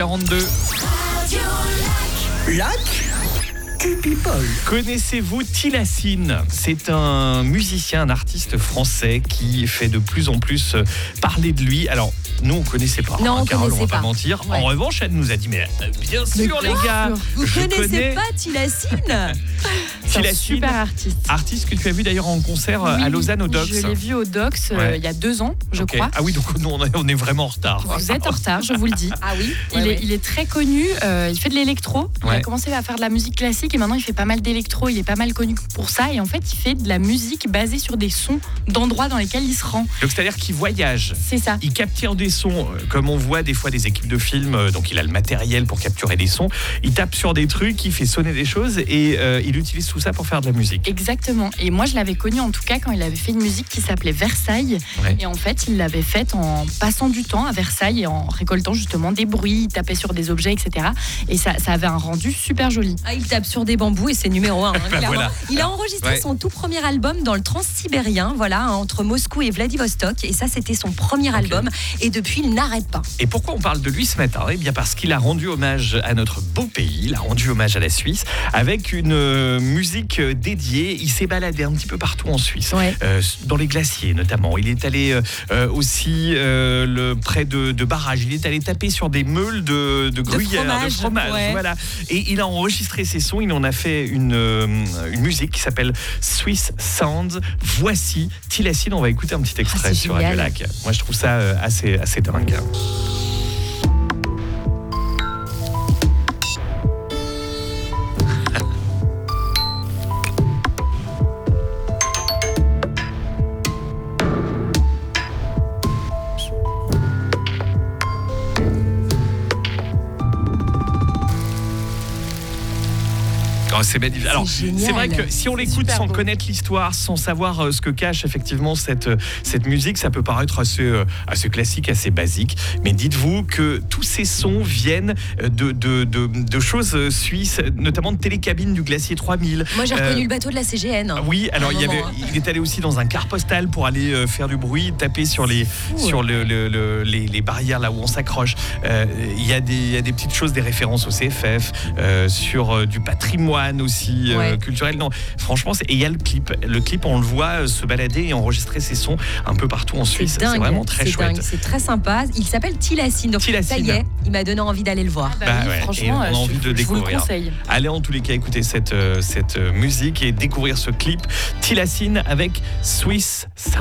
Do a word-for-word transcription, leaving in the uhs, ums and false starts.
quarante-deux. Lac People. Connaissez-vous Tilassine ? C'est un musicien, un artiste français qui fait de plus en plus parler de lui. Alors, nous, on ne connaissait pas. Non, hein, on Carole, connaissait on va pas pas. mentir. Ouais. En revanche, elle nous a dit, mais euh, bien sûr, Mais les gars. Vous je connaissez connais pas Tilassine? C'est un Tilassine, super artiste. artiste que tu as vu d'ailleurs en concert euh, Oui, à Lausanne au Dox. Je l'ai vu au Dox euh, Ouais. il y a deux ans, je Ok. crois. Ah oui, donc nous, on est, on est vraiment en retard. Vous êtes en retard, je vous le dis. Ah oui Il, Ouais, est, ouais. il est très connu, euh, il fait de l'électro. Il Ouais. a commencé à faire de la musique classique et maintenant il fait pas mal d'électro. Il est pas mal connu pour ça. Et en fait, il fait de la musique basée sur des sons d'endroits dans lesquels il se rend. Donc, c'est-à-dire qu'il voyage. C'est ça. Il capture des sons, euh, comme on voit des fois des équipes de films, euh, donc il a le matériel pour capturer des sons. Il tape sur des trucs, il fait sonner des choses et euh, il utilise tout ça pour faire de la musique. Exactement. Et moi, je l'avais connu en tout cas quand il avait fait une musique qui s'appelait Versailles. Ouais. Et en fait, il l'avait faite en passant du temps à Versailles et en récoltant justement des bruits, il tapait sur des objets, et cetera. Et ça, ça avait un rendu super joli. Ah, il tape sur des bambous et c'est numéro un. Hein, Bah, clairement. voilà. Il a enregistré Ouais. son tout premier album dans le transsibérien, voilà, hein, entre Moscou et Vladivostok. Et ça, c'était son premier album. Et depuis, il n'arrête pas. Et pourquoi on parle de lui ce matin ? Eh bien parce qu'il a rendu hommage à notre beau pays, il a rendu hommage à la Suisse avec une euh, musique euh, dédiée. Il s'est baladé un petit peu partout en Suisse, Ouais. euh, dans les glaciers notamment. Il est allé euh, euh, aussi euh, le, près de, de barrages. Il est allé taper sur des meules de, de gruyère, de fromage, fromage. ouais. Voilà. Et il a enregistré ses sons. Il en a fait une, euh, une musique qui s'appelle Swiss Sounds. Voici Tilassine. On va écouter un petit extrait c'est sur Radio génial. Lac. Moi, je trouve ça euh, assez, assez dingue. Oh, c'est magnifique. Alors, C'est génial. c'est vrai que si on l'écoute super sans beau. connaître l'histoire, sans savoir euh, ce que cache effectivement cette, euh, cette musique, ça peut paraître assez, euh, assez classique, assez basique. Mais dites-vous que tous ces sons viennent euh, de, de, de, de choses euh, suisses, notamment de télécabines du glacier trois mille. Moi, j'ai Euh, reconnu le bateau de la C G N. Oui, alors À un il, y avait, moment, hein. il est allé aussi dans un car postal pour aller euh, faire du bruit, taper sur les, fou, sur le, le- le- les, les barrières là où on s'accroche. Euh, Il y, a des- il y a des petites choses, des références au C F F, euh, sur euh, du patrimoine aussi euh, Ouais. culturel. Non, franchement, c'est- et il y a le clip. Le clip, on le voit euh, se balader et enregistrer ses sons un peu partout en Suisse. C'est dingue. C'est vraiment très c'est chouette. dingue, c'est très sympa. Il s'appelle Tilassine. Donc, Tilassine. ça y est, il m'a donné envie d'aller le voir. Bah Bah oui, ouais, et franchement, on a euh, envie je, de je vous le découvrir. conseille. Allez en tous les cas écouter cette, euh, cette euh, musique et découvrir ce clip Tilassine avec Swiss Sound.